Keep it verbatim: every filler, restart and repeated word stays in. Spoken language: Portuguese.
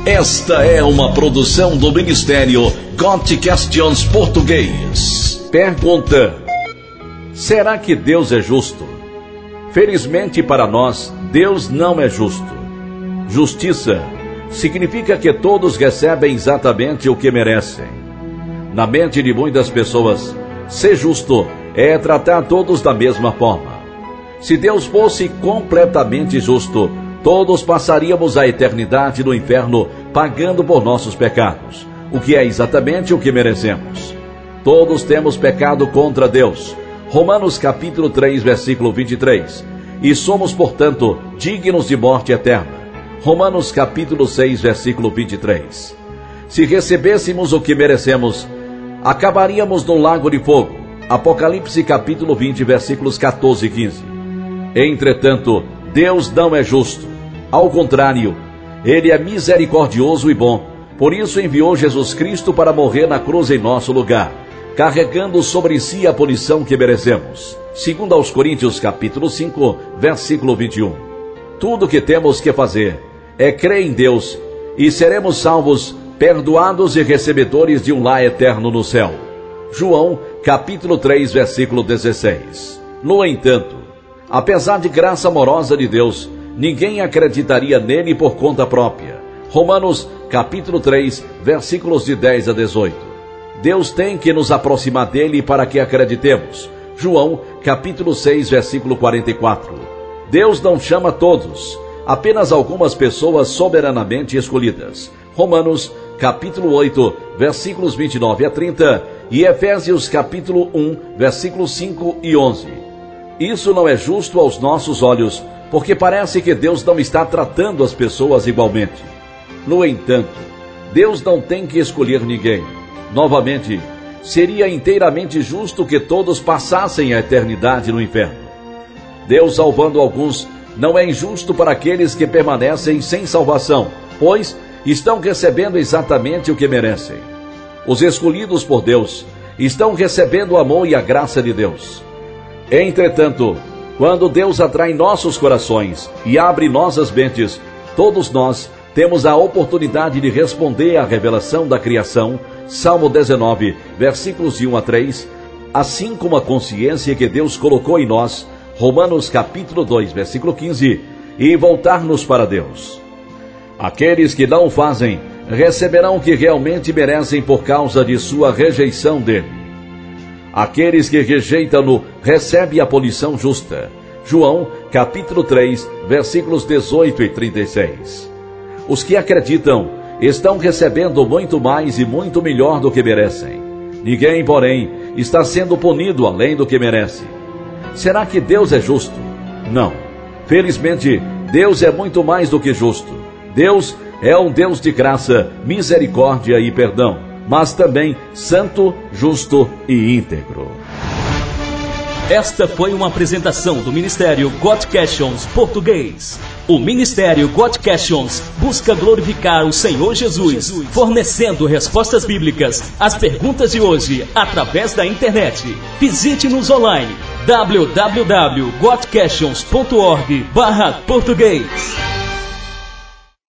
Esta é uma produção do Ministério Got Questions Português. Pergunta: será que Deus é justo? Felizmente para nós, Deus não é justo. Justiça significa que todos recebem exatamente o que merecem. Na mente de muitas pessoas, ser justo é tratar todos da mesma forma. Se Deus fosse completamente justo, todos passaríamos a eternidade no inferno pagando por nossos pecados, o que é exatamente o que merecemos. Todos temos pecado contra Deus. Romanos capítulo três, versículo vinte e três. E somos, portanto, dignos de morte eterna. Romanos capítulo seis, versículo vinte e três. Se recebêssemos o que merecemos, acabaríamos num lago de fogo. Apocalipse capítulo vinte, versículos quatorze e quinze. Entretanto, Deus não é justo. Ao contrário, Ele é misericordioso e bom. Por isso enviou Jesus Cristo para morrer na cruz em nosso lugar, carregando sobre si a punição que merecemos. Segundo aos Coríntios capítulo cinco, versículo vinte e um. Tudo o que temos que fazer é crer em Deus e seremos salvos, perdoados e recebedores de um lar eterno no céu. João capítulo três, versículo dezesseis. No entanto, apesar de graça amorosa de Deus, ninguém acreditaria nele por conta própria. Romanos capítulo três, versículos de dez a dezoito. Deus tem que nos aproximar dele para que acreditemos. João capítulo seis, versículo quarenta e quatro. Deus não chama todos, apenas algumas pessoas soberanamente escolhidas. Romanos capítulo oito, versículos vinte e nove a trinta e Efésios capítulo um, versículos cinco e onze. Isso não é justo aos nossos olhos, porque parece que Deus não está tratando as pessoas igualmente. No entanto, Deus não tem que escolher ninguém. Novamente, seria inteiramente justo que todos passassem a eternidade no inferno. Deus salvando alguns não é injusto para aqueles que permanecem sem salvação, pois estão recebendo exatamente o que merecem. Os escolhidos por Deus estão recebendo o amor e a graça de Deus. Entretanto, quando Deus atrai nossos corações e abre nossas mentes, todos nós temos a oportunidade de responder à revelação da criação, Salmo dezenove, versículos de um a três, assim como a consciência que Deus colocou em nós, Romanos capítulo dois, versículo quinze, e voltar-nos para Deus. Aqueles que não o fazem, receberão o que realmente merecem por causa de sua rejeição dele. Aqueles que rejeitam-no recebem a punição justa. João capítulo três, versículos dezoito e trinta e seis. Os que acreditam estão recebendo muito mais e muito melhor do que merecem. Ninguém, porém, está sendo punido além do que merece. Será que Deus é justo? Não. Felizmente, Deus é muito mais do que justo. Deus é um Deus de graça, misericórdia e perdão, mas também santo, justo e íntegro. Esta foi uma apresentação do Ministério Got Questions Português. O Ministério Got Questions busca glorificar o Senhor Jesus, fornecendo respostas bíblicas às perguntas de hoje através da internet. Visite-nos online w w w ponto got questions ponto org barra português.